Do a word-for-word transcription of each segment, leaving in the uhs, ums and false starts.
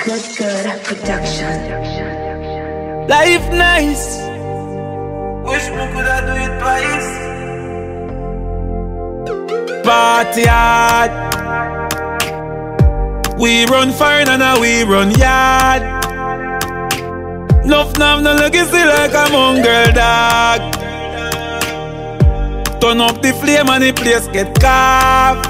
Good Good Production. Life nice. Wish we could have do it twice. Party hard. We run fire and now we run yard. Nuff nav no legacy like a mongrel dog. Turn up the flame and the place get carved.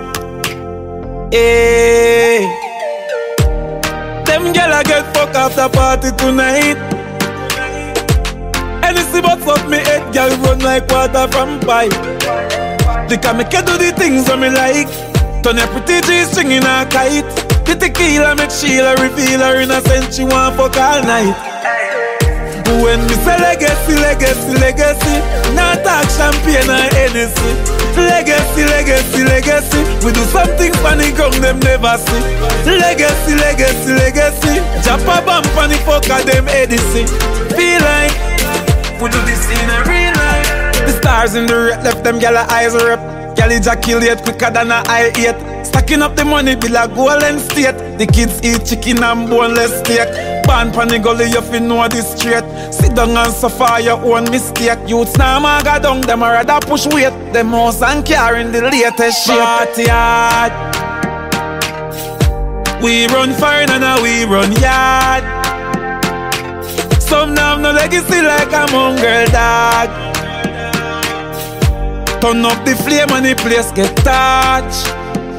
Hey. Them gyal get fuck after party tonight. Anything but fuck me head, gyal run like water from pipe. They can make you do the things that me like. Turn your pretty G-string in a kite. The tequila make Sheila reveal her innocent. She want fuck all night. When me say legacy, legacy, legacy, not talk champagne or Hennessy. Legacy, legacy, legacy, we do something funny ground them never see. Legacy, legacy, legacy, drop a bump on the fuck of them Edison. Feel like we do this in a real life. The stars in the red left them gyal eyes rep. Gyal ejaculate quicker than a I eight. Stacking up the money be like Golden State. The kids eat chicken and boneless steak. Born pan the gully you fi know this straight. Sit down and suffer your own mistake. Youths now maga down, them a rather push weight. Them house and car in the latest shape. Party hard. We run fire and now we run yard. Some now have no legacy like a mongrel dog. Turn up the flame and the place get touched.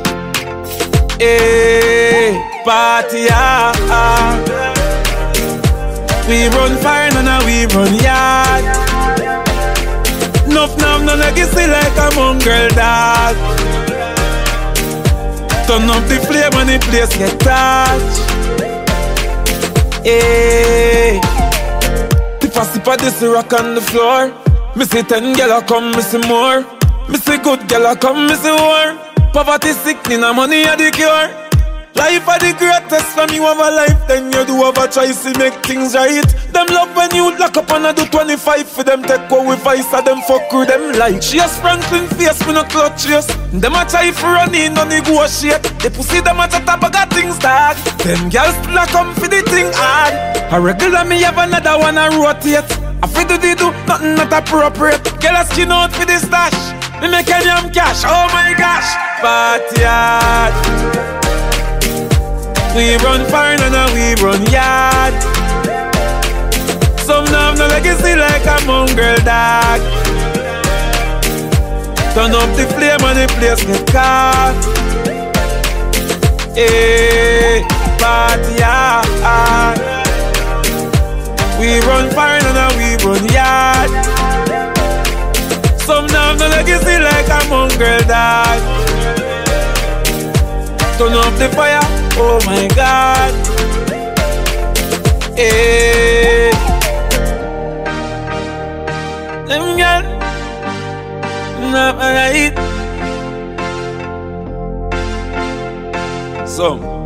Hey, party hard. We run fire and now we run yard. Nuff now no legacy like a mongrel dog. Turn up the flame and the place get touched. Hey, tip a sip of this rock on the floor. Me see ten gyal come, me see more. Me see good gyal come, me see more. Poverty sickness and money are the cure. Life are the greatest. From you have a life, then you do have a choice to make things right. Them love when you lock up and I do twenty-five for them take away vice and them fuck with them like. She a Franklin face, me no clutch yes. Them a try for running, no negotiate. They pussy them a chat up, I got things tag. Them girls still a come for the thing hard. A regular me have another one a rotate. I feel do they do nothing not appropriate. Girl a skin out for the stash. Me make any damn cash, oh my gosh. Party hard. We run fire and now we run yard. Some now have no legacy like a mongrel dog. Turn up the flame and the place get caught. Hey, party hard. We run fire and now we run yard. Some now have no legacy like a mongrel dog. Turn up the fire, oh my God. Hey, them girl, not right. Some.